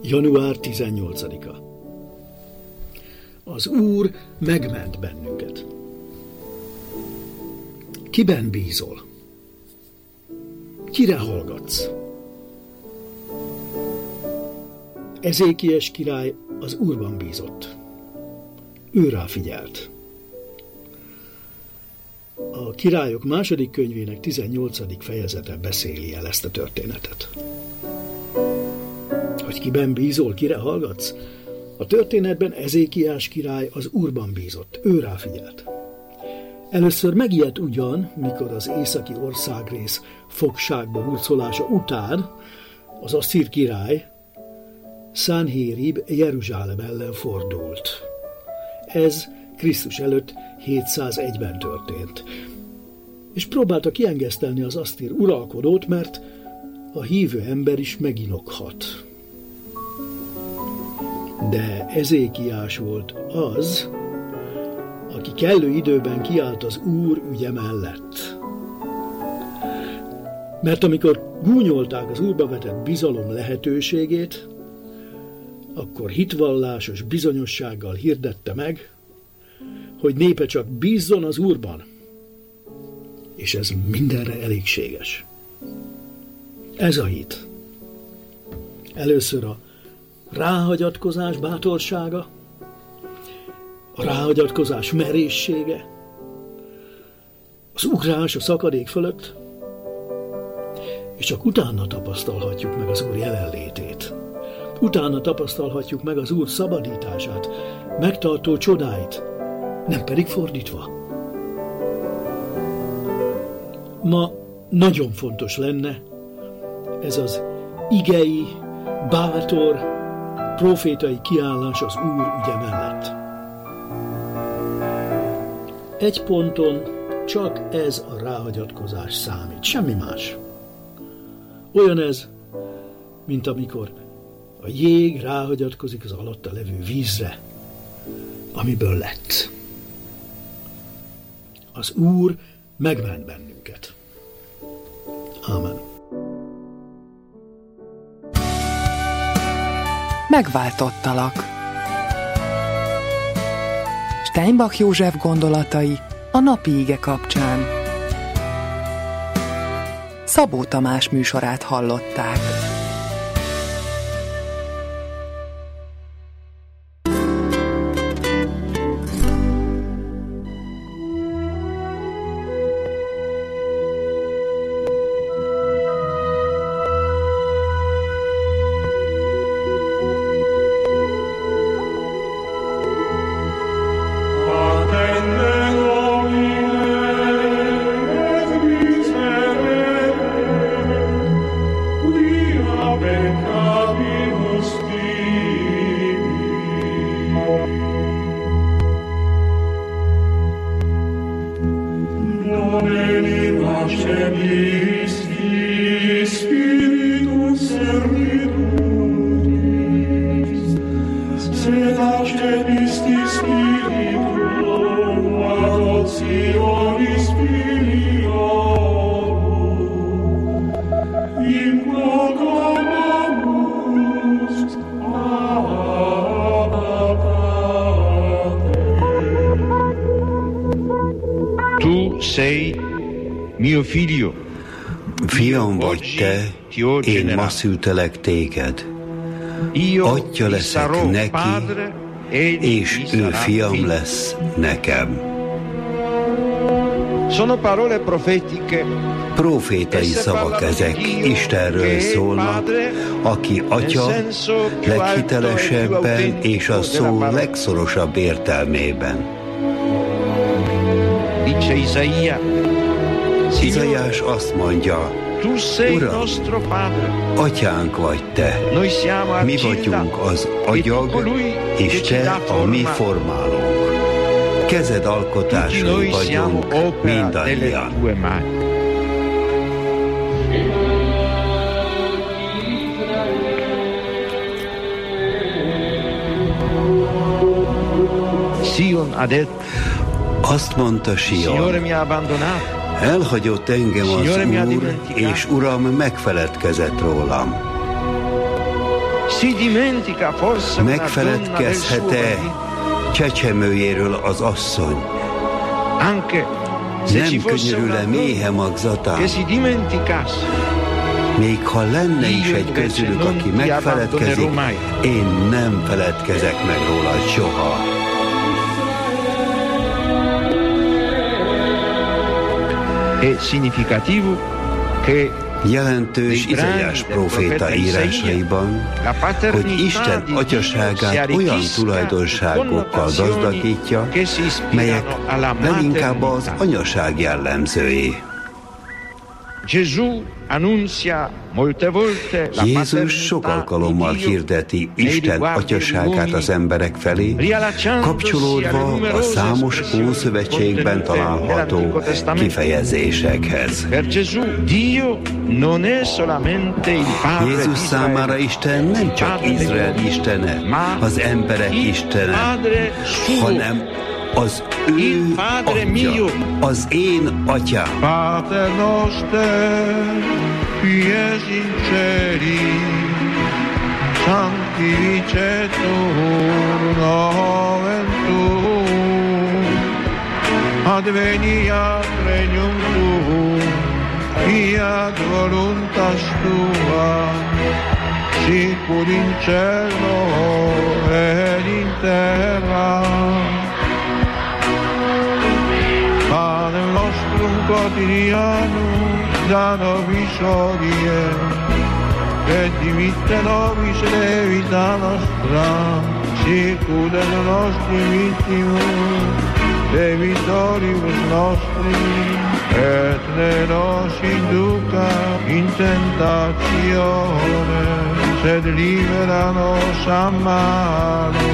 Január 18-a. Az Úr megment bennünket. Kiben bízol? Kire hallgatsz? Ezékiás király az Úrban bízott. Ő rá figyelt. A Királyok második könyvének 18. fejezete beszéli el ezt a történetet. Hogy kiben bízol, kire hallgatsz? A történetben Ezékiás király az Úrban bízott. Ő rá figyelt. Először megijedt ugyan, mikor az északi országrész fogságba hurcolása után az asszír király Szanhérib Jeruzsálem ellen fordult. Ez Krisztus előtt 701-ben történt. És próbálta kiengesztelni az asszír uralkodót, mert a hívő ember is meginokhat. De Ezékiás volt az, aki kellő időben kiállt az Úr ügye mellett. Mert amikor gúnyolták az Úrba vetett bizalom lehetőségét, akkor hitvallásos bizonyossággal hirdette meg, hogy népe csak bízzon az Úrban, és ez mindenre elégséges. Ez a hit. Először a ráhagyatkozás bátorsága, a ráhagyatkozás merészsége, az ugrás a szakadék fölött, és csak utána tapasztalhatjuk meg az Úr jelenlétét. Utána tapasztalhatjuk meg az Úr szabadítását, megtartó csodáit, nem pedig fordítva. Ma nagyon fontos lenne ez az igei, bátor, profétai kiállás az Úr ügye mellett. Egy ponton csak ez a ráhagyatkozás számít, semmi más. Olyan ez, mint amikor a jég ráhagyatkozik az alatta levő vízre, amiből lett. Az Úr megment bennünket. Ámen. Megváltottalak. Steinbach József gondolatai a napi ige kapcsán. Szabó Tamás műsorát hallották. Fiam vagy te, én ma szültelek téged. Atya leszek neki, és ő fiam lesz nekem. Profétai szavak ezek, Istenről szólnak, aki Atya leghitelesebben és a szó legszorosabb értelmében. Izaiás azt mondja, Uram, Atyánk vagy te, mi vagyunk az agyag, és te a mi formálónk. Kezed alkotásai vagyunk mindannyian. Azt mondta Sion, elhagyott engem az Úr, és Uram megfeledkezett rólam. Megfeledkezhet-e csecsemőjéről az asszony? Nem könyörül-e méhe magzatán? Még ha lenne is egy közülük, aki megfeledkezik, én nem feledkezek meg róla soha. Jelentős Izaiás próféta írásaiban, hogy Isten atyaságát olyan tulajdonságokkal gazdagítja, melyek leginkább az anyaság jellemzői. Jézus sok alkalommal hirdeti Isten atyaságát az emberek felé, kapcsolódva a számos Ószövetségben található kifejezésekhez. Jézus számára Isten nem csak Izrael istene, az emberek istene, hanem az ő atya, az én atyám. Pater noster, qui es in celi, sanctificetur nomen tuum, adveniat regnum tuum, fiat voluntas tua, sicut in cielo et in terra. Panem nostrum quotidianum da nobis hodie, et dimitte nobis debita nostra, sicut et nostri vittimus debitoribus nostri, et ne nos induca in tentatione, sed libera nos a malo.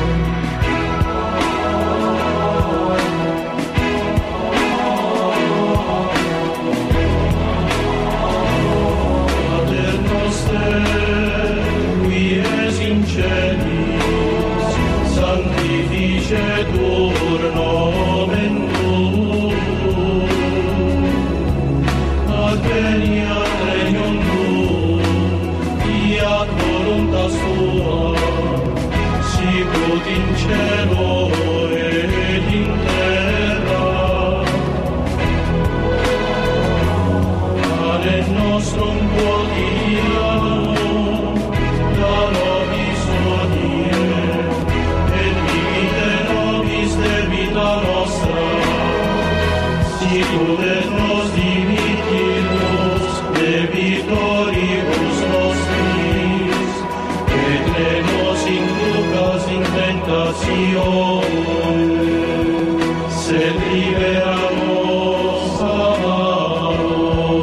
Sanctificetur nomen tuum, adveniat regnum tuum, fiat voluntas tua, sicut in cielo et in terra. Panem nostrum quotidianum da nobis hodie, et dimitte nobis debita nostra, sicut et nos dimittimus debitoribus nostris, et ne nos inducas in tentatione, sed libera nos a malo.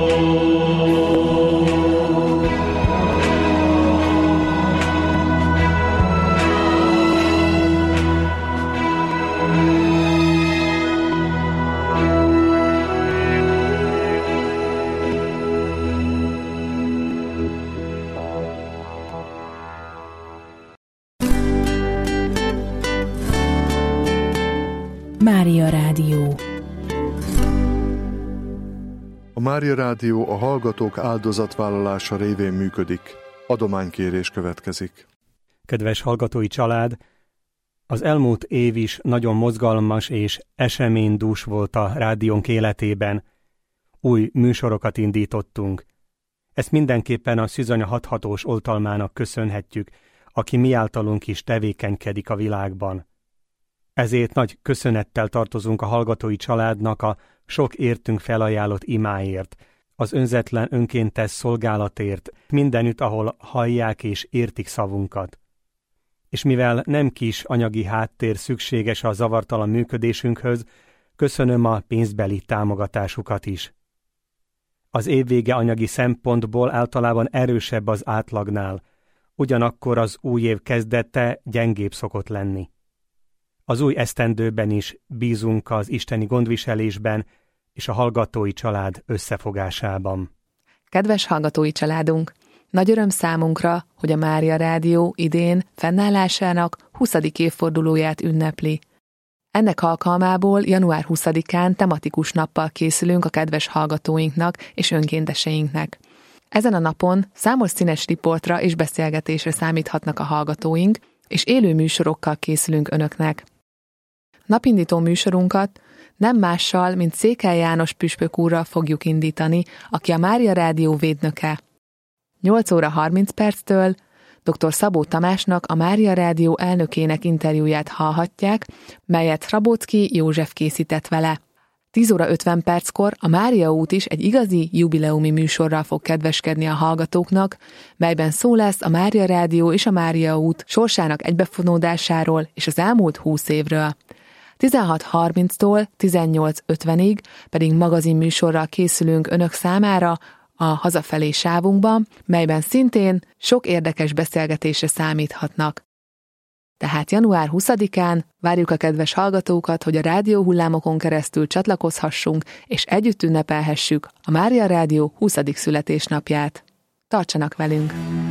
Mária Rádió. A Mária Rádió a hallgatók áldozatvállalása révén működik. Adománykérés következik. Kedves hallgatói család, az elmúlt év is nagyon mozgalmas és eseménydús volt a rádiónk életében. Új műsorokat indítottunk. Ezt mindenképpen a Szűzanya hathatós oltalmának köszönhetjük, aki miáltalunk is tevékenykedik a világban. Ezért nagy köszönettel tartozunk a hallgatói családnak a sok értünk felajánlott imáért, az önzetlen önkéntes szolgálatért, mindenütt, ahol hallják és értik szavunkat. És mivel nem kis anyagi háttér szükséges a zavartalan működésünkhöz, köszönöm a pénzbeli támogatásukat is. Az évvége anyagi szempontból általában erősebb az átlagnál, ugyanakkor az új év kezdete gyengébb szokott lenni. Az új esztendőben is bízunk az isteni gondviselésben és a hallgatói család összefogásában. Kedves hallgatói családunk! Nagy öröm számunkra, hogy a Mária Rádió idén fennállásának 20. évfordulóját ünnepli. Ennek alkalmából január 20-án tematikus nappal készülünk a kedves hallgatóinknak és önkénteseinknek. Ezen a napon számos színes riportra és beszélgetésre számíthatnak a hallgatóink, és élő műsorokkal készülünk önöknek. Napindító műsorunkat nem mással, mint Székely János püspök úrral fogjuk indítani, aki a Mária Rádió védnöke. 8 óra 30 perctől dr. Szabó Tamásnak, a Mária Rádió elnökének interjúját hallhatják, melyet Rabóczky József készített vele. 10 óra 50 perckor a Mária út is egy igazi jubileumi műsorral fog kedveskedni a hallgatóknak, melyben szó lesz a Mária Rádió és a Mária út sorsának egybefonódásáról és az elmúlt 20 évről. 16:30-tól 18:50-ig pedig magazinműsorral készülünk önök számára a hazafelé sávunkban, melyben szintén sok érdekes beszélgetésre számíthatnak. Tehát január 20-án várjuk a kedves hallgatókat, hogy a rádióhullámokon keresztül csatlakozhassunk, és együtt ünnepelhessük a Mária Rádió 20. születésnapját. Tartsanak velünk!